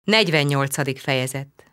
48. fejezet.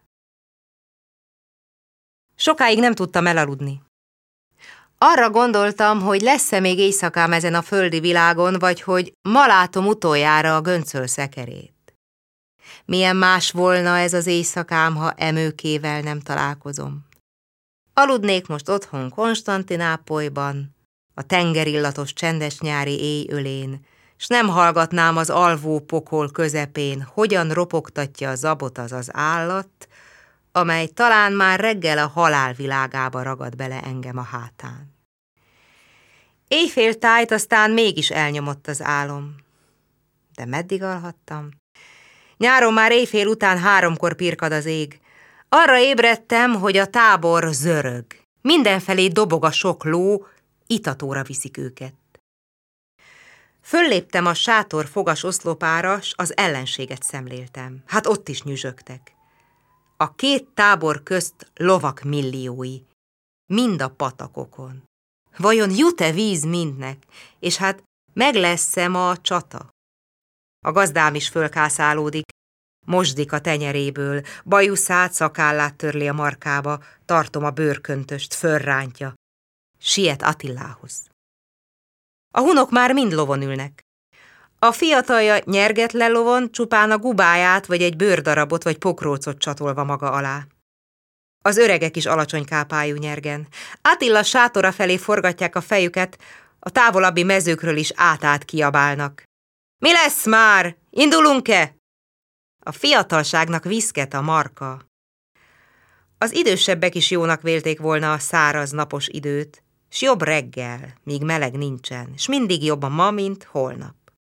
Sokáig nem tudtam elaludni. Arra gondoltam, hogy lesz-e még éjszakám ezen a földi világon, vagy hogy ma látom utoljára a göncöl szekerét. Milyen más volna ez az éjszakám, ha emőkével nem találkozom. Aludnék most otthon Konstantinápolyban, a tengerillatos csendes nyári éjölén, s nem hallgatnám az alvó pokol közepén, hogyan ropogtatja a zabot az állat, amely talán már reggel a halál világába ragad bele engem a hátán. Éjféltájt aztán mégis elnyomott az álom. De meddig alhattam? Nyáron már éjfél után 3-kor pirkad az ég. Arra ébredtem, hogy a tábor zörög. Mindenfelé dobog a sok ló, itatóra viszik őket. Fölléptem a sátor fogas oszlopára, s az ellenséget szemléltem. Hát ott is nyüzsögtek. A 2 tábor közt lovak milliói, mind a patakokon. Vajon jut-e víz mindnek, és hát meg lesz-e ma a csata? A gazdám is fölkászálódik, mosdik a tenyeréből, bajuszát, szakállát törli a markába, tartom a bőrköntöst, fölrántja. Siet Attilához. A hunok már mind lovon ülnek. A fiatalja nyergetlen lovon, csupán a gubáját vagy egy bőrdarabot vagy pokrócot csatolva maga alá. Az öregek is alacsony kápájú nyergen. Attila sátora felé forgatják a fejüket, a távolabbi mezőkről is át kiabálnak. Mi lesz már? Indulunk-e? A fiatalságnak viszket a marka. Az idősebbek is jónak vélték volna a száraz, napos időt, s jobb reggel, míg meleg nincsen, s mindig jobb a ma, mint holnap.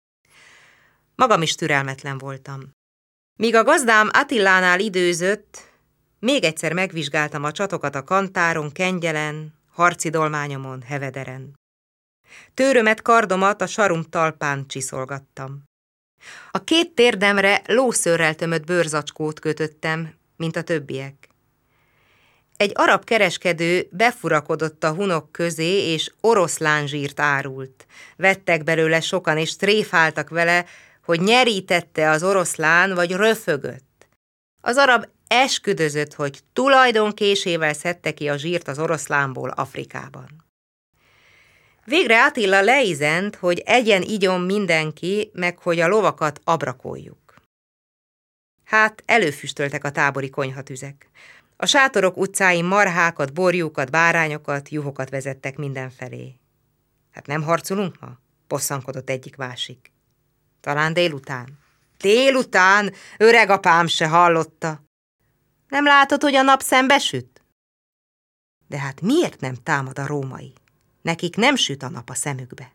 Magam is türelmetlen voltam. Míg a gazdám Attilánál időzött, még egyszer megvizsgáltam a csatokat a kantáron, kengyelen, harci dolmányomon, hevederen. Tőrömet, kardomat a sarum talpán csiszolgattam. A 2 térdemre lószőrrel tömött bőrzacskót kötöttem, mint a többiek. Egy arab kereskedő befurakodott a hunok közé, és oroszlánzsírt árult. Vettek belőle sokan, és tréfáltak vele, hogy nyerítette az oroszlán, vagy röfögött. Az arab esküdözött, hogy tulajdonkésével szedte ki a zsírt az oroszlánból Afrikában. Végre Attila leizent, hogy egyen-igyon mindenki, meg hogy a lovakat abrakoljuk. Hát előfüstöltek a tábori konyhatüzek. A sátorok utcáin marhákat, borjúkat, bárányokat, juhokat vezettek mindenfelé. Hát nem harcolunk ma? Bosszankodott egyik másik. Talán délután. Délután? Öregapám se hallotta. Nem látod, hogy a nap szembesüt? De hát miért nem támad a római? Nekik nem süt a nap a szemükbe.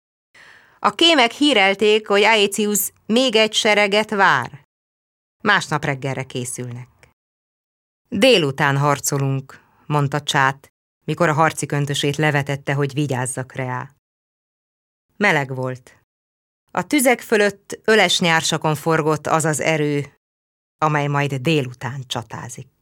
A kémek hírelték, hogy Aetius még egy sereget vár. Másnap reggelre készülnek. Délután harcolunk, mondta Csát, mikor a harci köntösét levetette, hogy vigyázzak rá. Meleg volt. A tüzek fölött öles nyársakon forgott az az erő, amely majd délután csatázik.